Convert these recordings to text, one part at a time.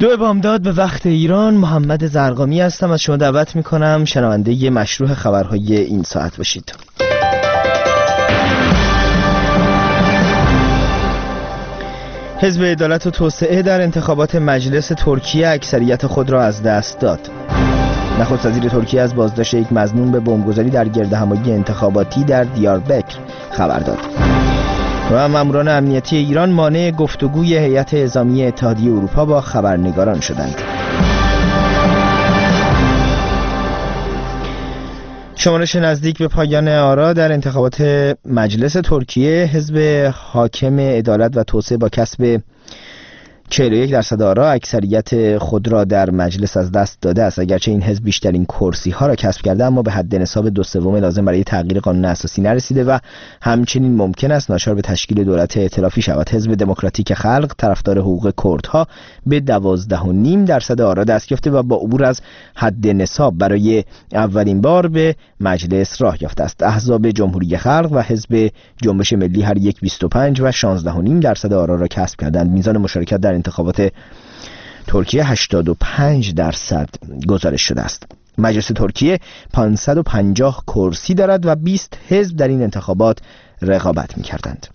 دو بامداد به وقت ایران. محمد زرقامی هستم. از شما دعوت میکنم شنونده مشروع خبرهای این ساعت باشید. حزب عدالت و توسعه در انتخابات مجلس ترکیه اکثریت خود را از دست داد. نخست وزیر ترکیه از بازداشت یک مظنون به بمبگذاری در گردهمایی انتخاباتی در دیاربکر خبر داد. و ماموران امنیتی ایران مانع گفتگوی هیئت اعزامی اتحادیه اروپا با خبرنگاران شدند. شمارش نزدیک به پایان آرا در انتخابات مجلس ترکیه، حزب حاکم عدالت و توسعه با کسب 41% آرا اکثریت خود را در مجلس از دست داده است. اگرچه این حزب بیشترین کرسی ها را کسب کرده، اما به حد نصاب 2/3 لازم برای تغییر قانون اساسی نرسیده و همچنین ممکن است ناچار به تشکیل دولت ائتلافی شود. حزب دموکراتیک خلق طرفدار حقوق کردها به 12.5% آرا دست یافته و با عبور از حد نصاب برای اولین بار به مجلس راه یافته است. احزاب جمهوری خلق و حزب جنبش ملی هر یک 25 و 16.5% آرا را کسب کردند. میزان مشارکت در انتخابات ترکیه 85% گزارش شده است. مجلس ترکیه 550 کرسی دارد و 20 حزب در این انتخابات رقابت می‌کردند.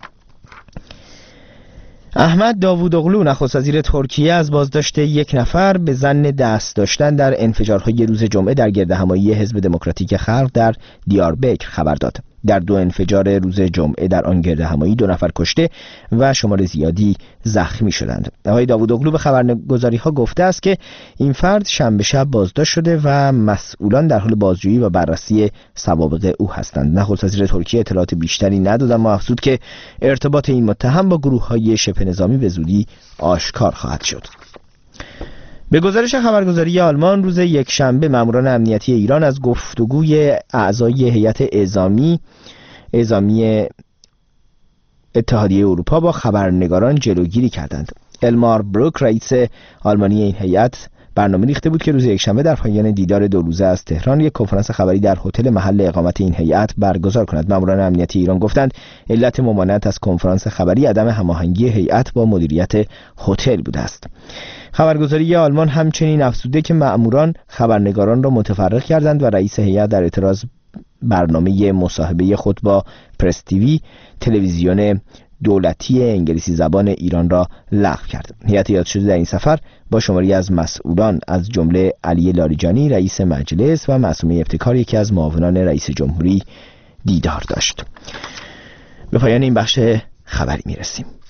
احمد داوودوغلو نخست وزیر ترکیه از بازداشت یک نفر به ظن دست داشتن در انفجارهای روز جمعه در گردهمایی حزب دموکراتیک خلق در دیاربکر خبر داد. در 2 انفجار روز جمعه در آن گردهمایی 2 نفر کشته و شمار زیادی زخمی شدند. آقای داوودوغلو به خبرگزاری‌ها گفته است که این فرد شنبه شب بازداشت شده و مسئولان در حال بازجویی و بررسی سوابق او هستند. نخست وزیر ترکیه اطلاعات بیشتری نداد، اما افزود که ارتباط این متهم با گروه‌های شبه نظامی به زودی آشکار خواهد شد. به گزارش خبرگزاری آلمان، روز یکشنبه ماموران امنیتی ایران از گفتگوی اعضای هیئت اعزامی اتحادیه اروپا با خبرنگاران جلوگیری کردند. المار بروک رئیس آلمانی این هیئت برنامه ریخته بود که روز یکشنبه در پایان دیدار 2 روزه از تهران یک کنفرانس خبری در هتل محل اقامت این هیئت برگزار کند. ماموران امنیتی ایران گفتند علت ممانعت از کنفرانس خبری عدم هماهنگی هیئت با مدیریت هتل بوده است. خبرگزاری آلمان همچنین افزوده که ماموران خبرنگاران را متفرق کردند و رئیس هیئت در اعتراض برنامه مصاحبه خود با پرس تیوی تلویزیون دولتی انگلیسی زبان ایران را لغو کرد. هیئت یاد شده در این سفر با شماری از مسئولان از جمله علی لاریجانی رئیس مجلس و معصومه ابتکار یکی از معاونان رئیس جمهوری دیدار داشت. به پایان این بخش خبری میرسیم.